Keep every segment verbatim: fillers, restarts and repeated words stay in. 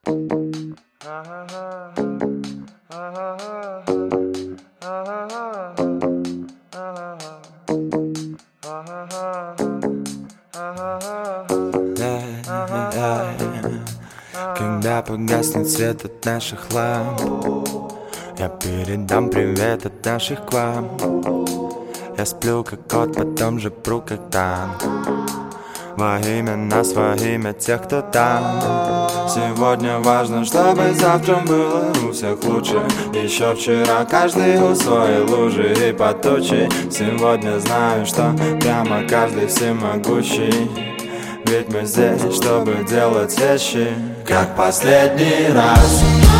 Когда погаснет свет от наших ламп, я передам привет от наших к вам. Я сплю как кот, потом же пру как танк. Во имя нас, во имя тех, кто там. Сегодня важно, чтобы завтра было у всех лучше. Еще вчера каждый у своей лужи и под тучей. Сегодня знаю, что прямо каждый всемогущий. Ведь мы здесь, чтобы делать вещи как последний раз.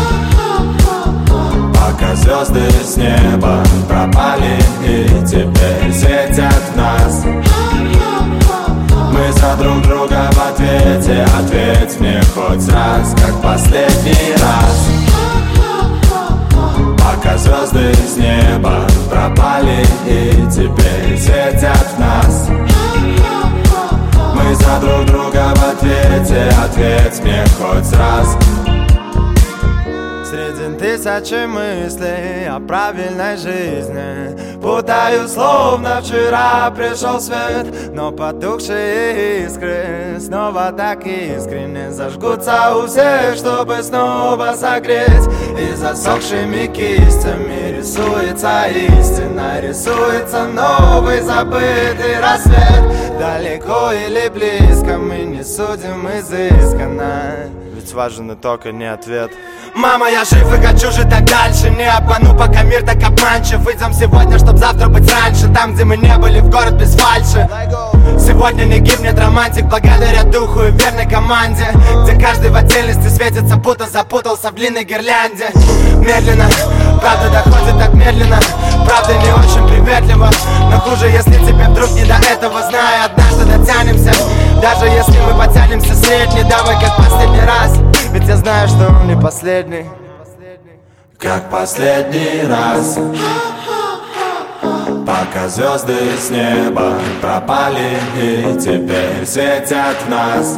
Пока звезды с неба пропали и теперь светят в нас. Мы за друг друга в ответе. Ответь мне хоть раз, как последний раз. Пока звезды с неба пропали и теперь светят в нас. Мы за друг друга в ответе. Ответь мне хоть раз. Среди тысячи мыслей о правильной жизни путаю, словно вчера пришел свет. Но потухшие искры снова так искренне зажгутся у всех, чтобы снова согреть. И засохшими кистями рисуется истина, рисуется новый забытый рассвет. Далеко или близко мы не судим изысканно, ведь важен итог, а не ответ. Мама, я жив и хочу жить так дальше. Не обману, пока мир так обманчив. Выйдем сегодня, чтоб завтра быть раньше. Там, где мы не были, в город без фальши. Сегодня не гибнет романтик, благодаря духу и верной команде. Где каждый в отдельности светится, будто запутался в длинной гирлянде. Медленно, правда доходит так медленно. Правда не очень приветливо, но хуже, если тебе вдруг не до этого. Знаю, однажды дотянемся. Даже если мы потянемся средний, давай как последний раз. Ведь я знаю, что он не последний. Как последний раз. Пока звезды с неба пропали и теперь светят в нас.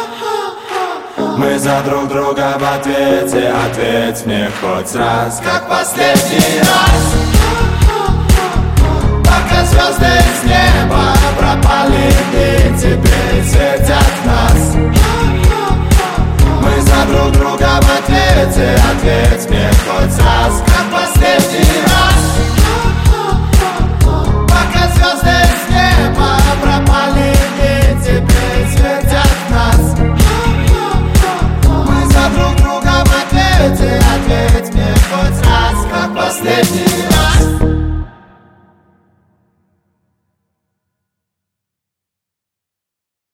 Мы за друг друга в ответе. Ответь мне хоть раз, как последний раз. Пока звезды с неба пропали и теперь светят в нас. Мы за друг друга в ответе. Ответь мне хоть раз, как последний раз. Пока звезды с неба пропали и теперь светят в нас. Мы за друг друга в ответе. Ответь мне хоть раз, как последний